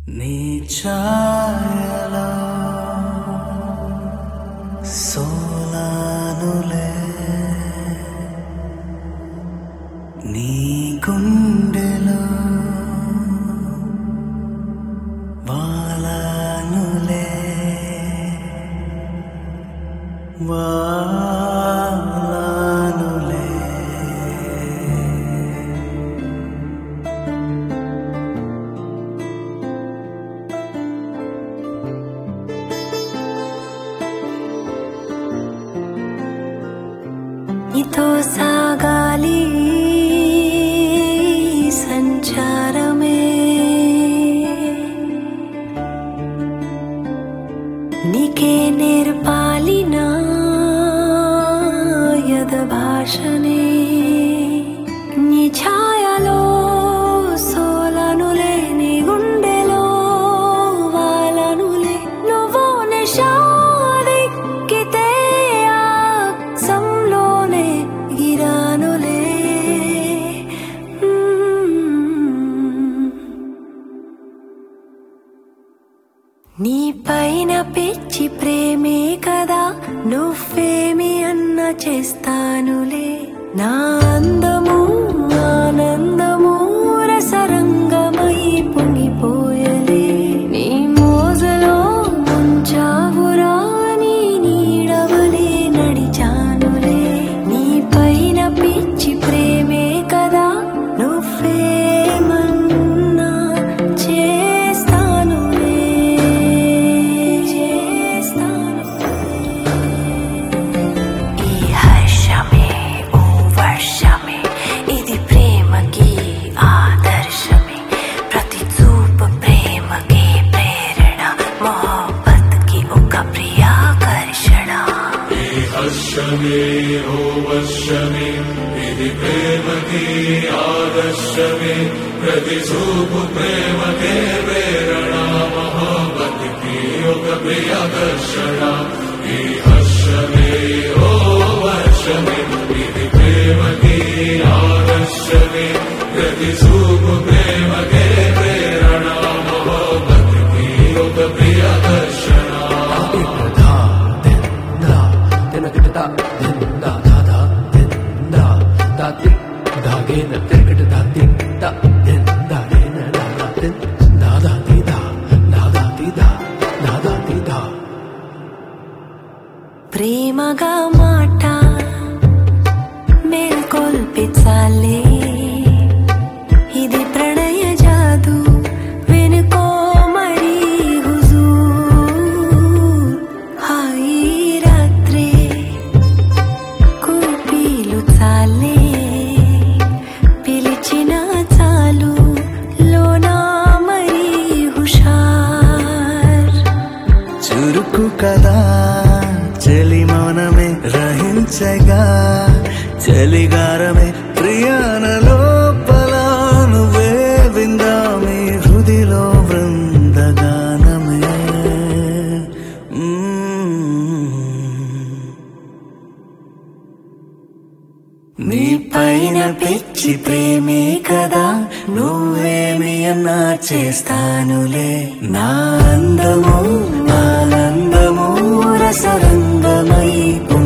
నీ ఛాయలో సోలానులే నీ గుండెలో వాలానులే వాలానులే నీతో సాగాలి సంచారమే నీకే నేర్పాలి నా యద భాషనే నీ ఛాయలో సోలనులే నీ గుండెలో వాలనులే నువ్వు నిషాదిక్కితే సంలోనే గిరానులే నీ పైన పిచ్చి ప్రేమే కదా నువ్వేమి అన్న చేస్తానులే నా అందము ఆనందము రసరంగమై పొంగిపోయలే నీ మోజలో ముంచావురా నీ నీడవలే నడిచానులే నీ పైన పిచ్చి ప్రేమే కదా నువ్వేమన్నా చేస్తానులే ఈ హర్షమే ఓ వర్షమే ఇది ప్రేమకి ఆదర్శమే ప్రతి చూపు ప్రేమకి ప్రేరణ మొహబ్బత్ కి ఒక ప్రియాకర్షణ ఈ హర్షమే ఓ వర్షమే ఇది ప్రేమకి ఆదర్శమే ప్రతి చూపు ప్రేమకే ప్రేరణ మహోబతికి ఒక ప్రియాకర్షణ ఈ హర్షమే ఓ వర్షమే ఇది ప్రేమకి ఆదర్శమే ప్రతి చూపు ప్రేమకే ప్రేరణ మహోబతికి ఒక ప్రియాకర్షణ ప్రేమగా మాట మేల్కొల్పించాలే ఇది ప్రణయ జాదు వెనుకో మరి హుజూర్ హాయి రాత్రే కూపీలు చాలే పిలిచిన చాలు లోనా మరి హుషార్ చురుకు కదా చలి మౌనమే రహించగా చలిగారమే ప్రియాన లోపల నువ్వే విందామే హృదిలో బృందగానమే నీ పైన పిచ్చి ప్రేమే కదా నువ్వేమి అన్నా చేస్తానులే నా అందము ఆనందము రసరంగమై